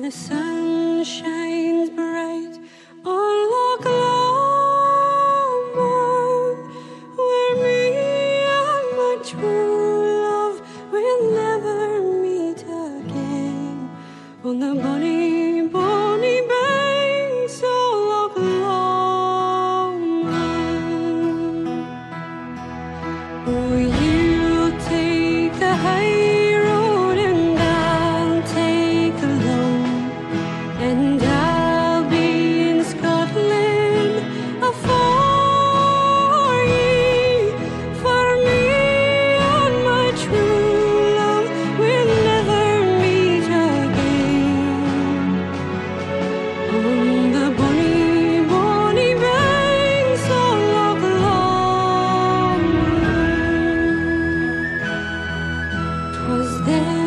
the sun shines bright on Loch Lomond, where me and my true love will never meet again, on the bonny, bonny banks of Loch Lomond. Oh, you'll take the high road and I'll take the low, and I'll be in Scotland for ye, for me and my true love will never meet again, on the bonny, bonny banks of Loch Lomond. 'Twas there